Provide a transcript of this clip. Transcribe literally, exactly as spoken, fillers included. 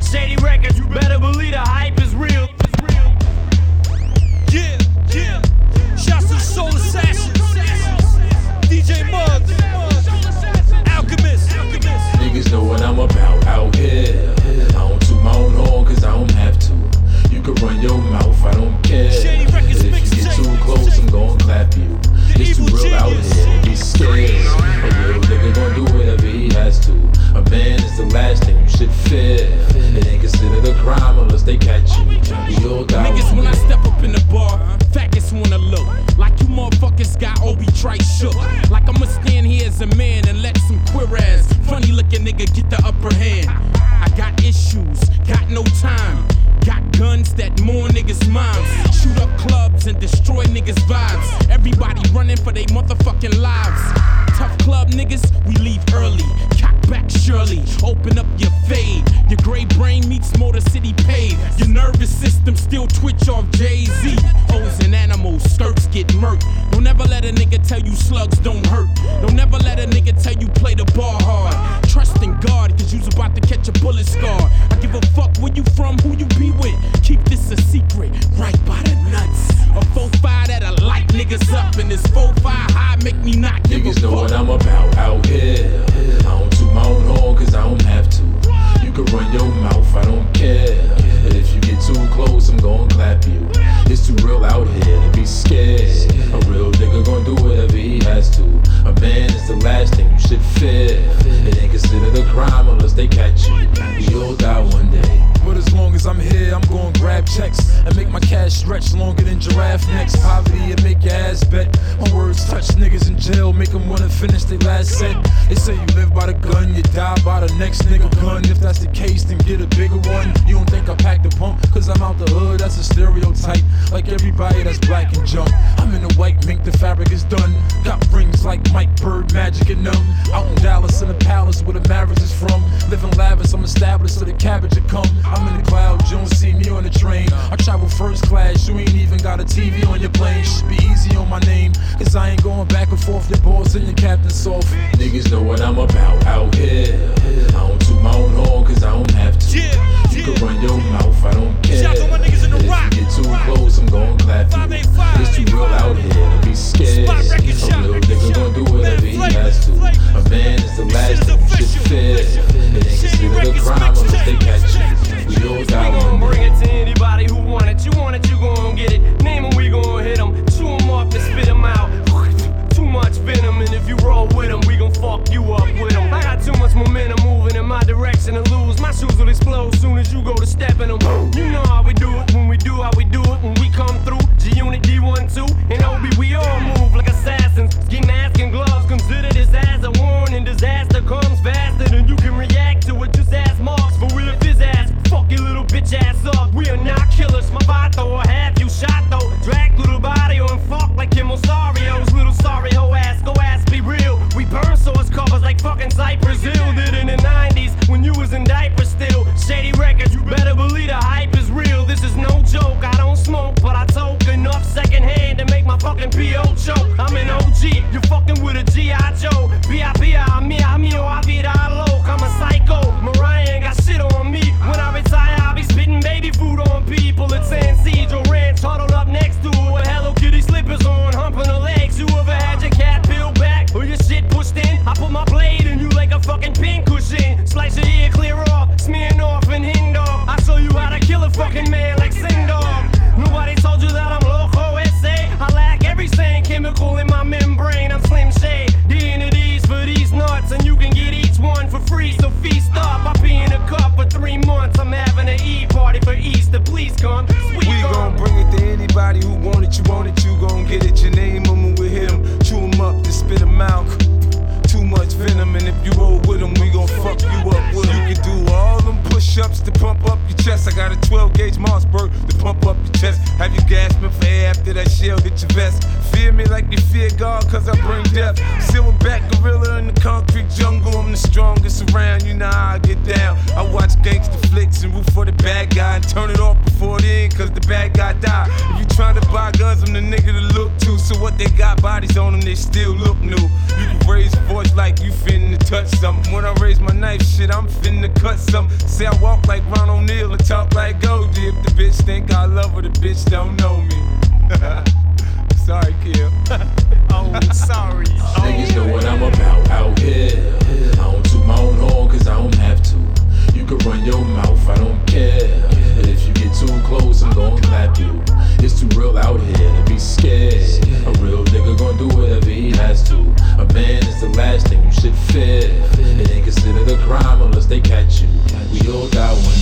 Shady Records, you better believe the hype is real. Yeah, yeah. Shouts to the Soul Assassins, D J Muggs, Alchemist. Niggas know what I'm about out here. I don't toot my own horn cause I don't have to. You can run your mouth, I don't care. Shady Records, but if you get too close, I'm gon' clap you. It's too real out here, be scared. A real nigga gon' do whatever he has to. A man is the last thing you should fear. It ain't considered a crime unless they catch you. We all die. Niggas, when I step up in the bar, faggots wanna look like you motherfuckers got Obi Trice shook. Like I'ma stand here as a man and let some queer ass funny looking nigga get the upper hand. I got issues, got no time. Got guns that more niggas' moms. Shoot up clubs and destroy niggas' vibes. Everybody running for their motherfucking lives. Tough club niggas, we leave early. Cock back surely, open up your fade. Your gray brain meets Motor City paved. Your nervous system still twitch off Jay-Z. O's and animals, skirts get murked. Don't ever let a nigga tell you slugs don't hurt. Don't ever let a nigga tell you play the ball hard. Trust in God, cause you's about to catch a bullet scar. I give a fuck where you from, who you be with. Keep this a secret, right by the nuts. A four five that'll light niggas up. And this four five high make me not give Niggas a know fuck. what I'm about out here. I don't toot my own horn cause I don't have to. You can run your mouth, I don't care. But if you get too close, I'm gon' clap you. It's too real out here to be scared. A real nigga gon' do whatever he has to. A man is the last thing you should fear. It ain't considered a crime unless they catch you. We all die one day. But as long as I'm here, I'm gon' grab checks and make my cash stretch longer than giraffe necks. Poverty and make your ass bet. My words touch niggas in jail, make them wanna finish their last set. They say you live by the gun, you die by the next nigga gun. If that's the case, then get a bigger one. You don't think I packed a pump, cause I'm out the hood, that's a stereotype. Like everybody that's black and jump. I'm in the white mink, the fabric is done. Got rings like Mike Bird, magic and numb. Out in Dallas in the palace where the marriage is from. Living lavish, I'm established so the cabbage will come. I'm in the clouds, you don't see me on the train. I travel first class, you ain't even got a T V on your plane. Should be easy on my name, cause I ain't going back and forth. Your boss and your captain soft. Niggas know what I'm about out here. I don't toot my own horn cause I don't have to. Yeah, you yeah. can run your mouth, I don't care. Shout out to my niggas in the but rock. if you get too close, I'm gon' clap you. It's too real out here to be scared. Spot record A shot, real record nigga shot. gon' do whatever he Man, has to. flavor, flavor. A man is the last thing you should fear. It ain't considered a crime unless they catch you. We all die We gon' one bring day. it to anybody who want it. You want it, you gon' get it. Name 'em, we gon' hit 'em. Chew 'em up and spit 'em out. Too much venom, and if you roll with 'em, we gon' fuck you up with 'em. I got too much momentum moving in my direction to lose. My shoes will explode soon as you go to step in 'em. You know how we do it when we do how we do it when we come through. G-Unit D one two and O B, we all move like assassins. Get mask and gloves, consider this as a warning. Disaster comes faster than you can react to it. Just ask Marks for real if his ass. Fuck your little bitch ass up. We are not killers. My vato will have you shot though. Drag through the body and fuck like Kim Osario's little sorry hoe ass. Go ass be real. We burn source covers like fucking Cypress Hill did in the nineties when you was in diapers still. Shady Records, you better believe the hype is real. This is no joke. I don't smoke, but I toke enough secondhand to make my fucking P O choke. I'm an O G. You fucking with a G I Joe. B I B I, mi amigo, I vida loc. I'm a psycho. Mariah ain't got shit on me. When I retire, I'll be spitting baby food on people at San Cedro Ranch, huddled up next to her with Hello Kitty slippers on, humping her legs. You ever had your cat peeled back or your shit pushed in? I put my blade in you like a fucking pin cushion. Slice your ear clear off, smearing off and hind off. I show you how to kill a fucking man like Sindor. Nobody told you that I'm loco S A. I lack every sane chemical in my membrane. I'm Slim Shade, D and D's for these nuts, and you can get each one for free. So feast up. I pee in a cup for three months. I'm having an E party for Easter. Please come. Sweet We gon' bring it to anybody who want it. You want it, you gon' get it. You name 'em and we hit 'em. Chew 'em up, then spit 'em out. Too much venom, and if you roll with 'em, we gon' fuck you up with 'em. You can do all them push-ups to pump up your chest. I got a twelve gauge Mossberg to pump up your chest. Have you gasping for air after that shell hit your vest. Fear me like you fear God, cause I bring death. Silverback gorilla in the concrete jungle. I'm the strongest around, you know how I get down. I watch gangster flicks and root for the bad guy and turn it off before it end, cause the bad guy die. If you tryna buy guns, I'm the nigga to look to. So what they got bodies on them, they still look new. You can raise your voice like you finna touch something. When I raise my knife, shit, I'm finna cut something. Say I walk like Ron O'Neal and talk like Goldie. If the bitch think I love her, the bitch don't know me. Sorry, Kill. Oh, sorry. Oh. Niggas know what I'm about out here. I don't toot my own horn cause I don't have to. You can run your mouth, I don't care. But if you get too close, I'm gon' clap you. It's too real out here to be scared. A real nigga gon' do whatever he has to. A man is the last thing you should fear.